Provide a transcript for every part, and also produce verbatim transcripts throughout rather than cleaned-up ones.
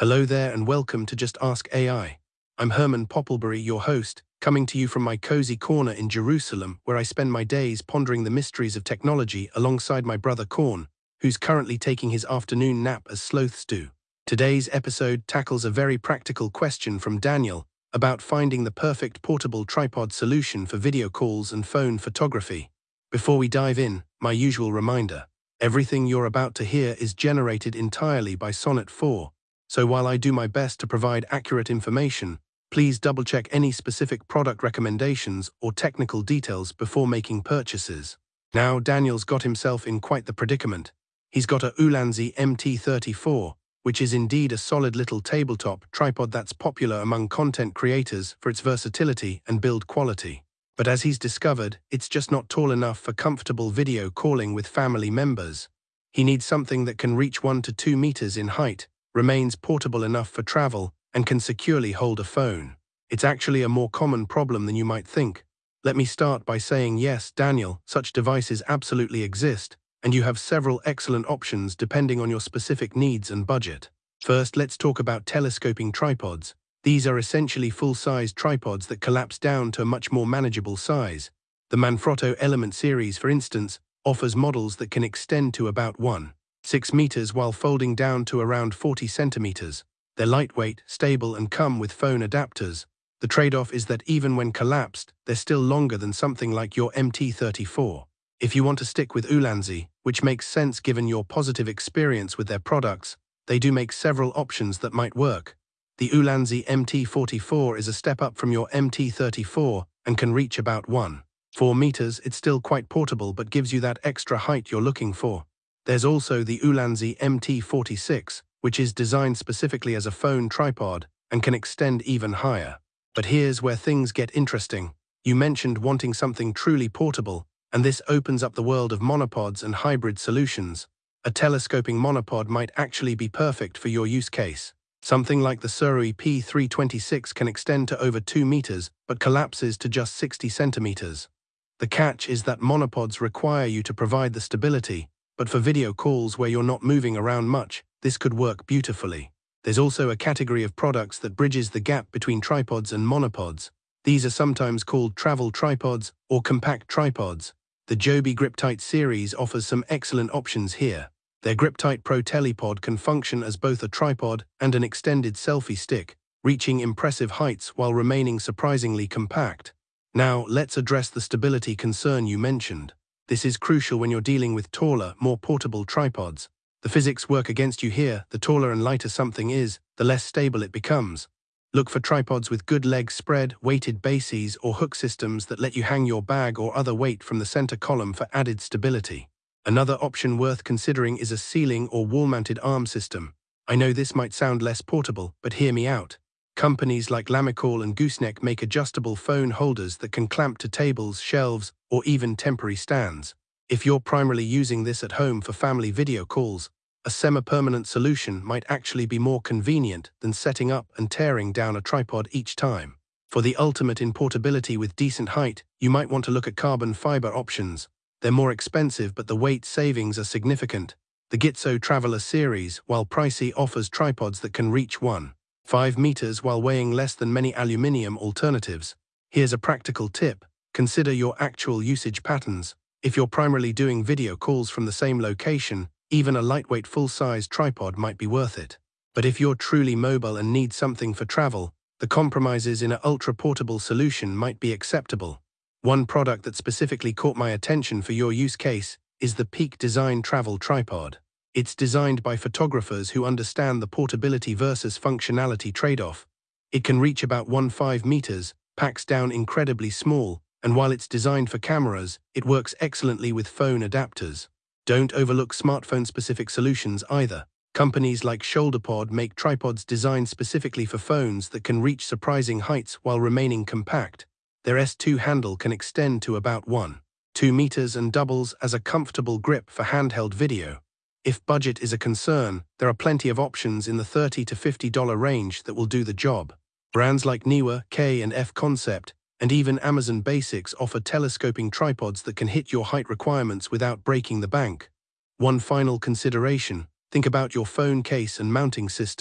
Hello there and welcome to Just Ask A I. I'm Herman Popplebury, your host, coming to you from my cozy corner in Jerusalem, where I spend my days pondering the mysteries of technology alongside my brother Korn, who's currently taking his afternoon nap as sloths do. Today's episode tackles a very practical question from Daniel about finding the perfect portable tripod solution for video calls and phone photography. Before we dive in, my usual reminder: everything you're about to hear is generated entirely by Sonnet four. So while I do my best to provide accurate information, please double-check any specific product recommendations or technical details before making purchases. Now, Daniel's got himself in quite the predicament. He's got a Ulanzi M T thirty-four, which is indeed a solid little tabletop tripod that's popular among content creators for its versatility and build quality. But as he's discovered, it's just not tall enough for comfortable video calling with family members. He needs something that can reach one to two meters in height, remains portable enough for travel, and can securely hold a phone. It's actually a more common problem than you might think. Let me start by saying yes, Daniel, such devices absolutely exist, and you have several excellent options depending on your specific needs and budget. First, let's talk about telescoping tripods. These are essentially full-size tripods that collapse down to a much more manageable size. The Manfrotto Element series, for instance, offers models that can extend to about one point six meters while folding down to around forty centimeters. They're lightweight, stable, and come with phone adapters. The trade-off is that even when collapsed, they're still longer than something like your M T thirty-four. If you want to stick with Ulanzi, which makes sense given your positive experience with their products, they do make several options that might work. The Ulanzi M T forty-four is a step up from your M T thirty-four and can reach about one point four meters. It's still quite portable but gives you that extra height you're looking for. There's also the Ulanzi M T forty-six, which is designed specifically as a phone tripod and can extend even higher. But here's where things get interesting. You mentioned wanting something truly portable, and this opens up the world of monopods and hybrid solutions. A telescoping monopod might actually be perfect for your use case. Something like the Surui P three twenty-six can extend to over two meters but collapses to just sixty centimeters. The catch is that monopods require you to provide the stability, but for video calls where you're not moving around much, this could work beautifully. There's also a category of products that bridges the gap between tripods and monopods. These are sometimes called travel tripods or compact tripods. The Joby Griptite series offers some excellent options here. Their Griptite Pro Telepod can function as both a tripod and an extended selfie stick, reaching impressive heights while remaining surprisingly compact. Now, let's address the stability concern you mentioned. This is crucial when you're dealing with taller, more portable tripods. The physics work against you here. The taller and lighter something is, the less stable it becomes. Look for tripods with good leg spread, weighted bases, or hook systems that let you hang your bag or other weight from the center column for added stability. Another option worth considering is a ceiling or wall-mounted arm system. I know this might sound less portable, but hear me out. Companies like Lamicall and Gooseneck make adjustable phone holders that can clamp to tables, shelves, or even temporary stands. If you're primarily using this at home for family video calls, a semi-permanent solution might actually be more convenient than setting up and tearing down a tripod each time. For the ultimate in portability with decent height, you might want to look at carbon fiber options. They're more expensive, but the weight savings are significant. The Gitzo Traveler series, while pricey, offers tripods that can reach one point five meters while weighing less than many aluminium alternatives. Here's a practical tip: consider your actual usage patterns. If you're primarily doing video calls from the same location, even a lightweight full-size tripod might be worth it. But if you're truly mobile and need something for travel, the compromises in an ultra-portable solution might be acceptable. One product that specifically caught my attention for your use case is the Peak Design Travel Tripod. It's designed by photographers who understand the portability versus functionality trade-off. It can reach about one point five meters, packs down incredibly small, and while it's designed for cameras, it works excellently with phone adapters. Don't overlook smartphone-specific solutions either. Companies like ShoulderPod make tripods designed specifically for phones that can reach surprising heights while remaining compact. Their S two handle can extend to about one point two meters and doubles as a comfortable grip for handheld video. If budget is a concern, there are plenty of options in the thirty to fifty dollar range that will do the job. Brands like Neewer, K and F Concept, and even Amazon Basics offer telescoping tripods that can hit your height requirements without breaking the bank. One final consideration: think about your phone case and mounting system.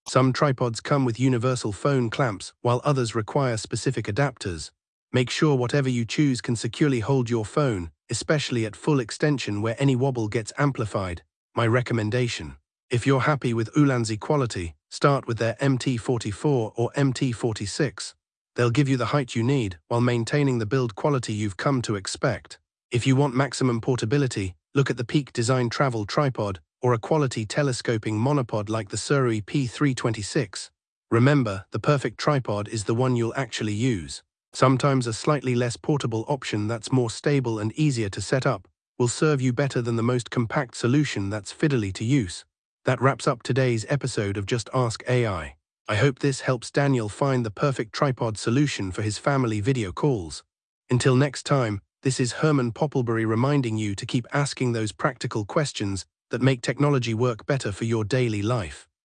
Some tripods come with universal phone clamps, while others require specific adapters. Make sure whatever you choose can securely hold your phone, especially at full extension where any wobble gets amplified. My recommendation: if you're happy with Ulanzi quality, start with their M T forty-four or M T forty-six. They'll give you the height you need while maintaining the build quality you've come to expect. If you want maximum portability, look at the Peak Design Travel Tripod or a quality telescoping monopod like the Surui P three twenty-six. Remember, the perfect tripod is the one you'll actually use. Sometimes a slightly less portable option that's more stable and easier to set up will serve you better than the most compact solution that's fiddly to use. That wraps up today's episode of Just Ask A I. I hope this helps Daniel find the perfect tripod solution for his family video calls. Until next time, this is Herman Popelbury reminding you to keep asking those practical questions that make technology work better for your daily life.